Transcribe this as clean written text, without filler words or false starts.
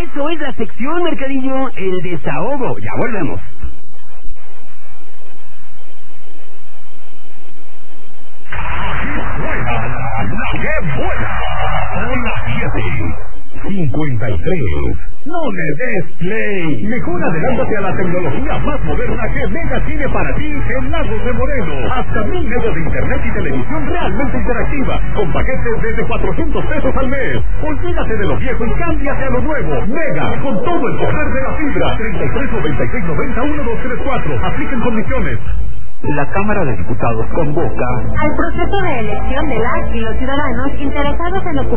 Eso es la sección, Mercadillo, el desahogo. Ya volvemos. ¡Qué buena! Son las 7:53. No le des play. Mejor adelántate a la tecnología más moderna que Mega tiene para ti en Lagos de Moreno. Hasta 1000 megas de internet y televisión realmente interactiva, con paquetes desde 400 pesos al mes. Olvídate de lo viejo y cámbiate a lo nuevo. Mega, con todo el poder de la fibra. 33 96 90 1234. Apliquen condiciones. La Cámara de Diputados convoca al proceso de elección de las y los ciudadanos interesados en ocupar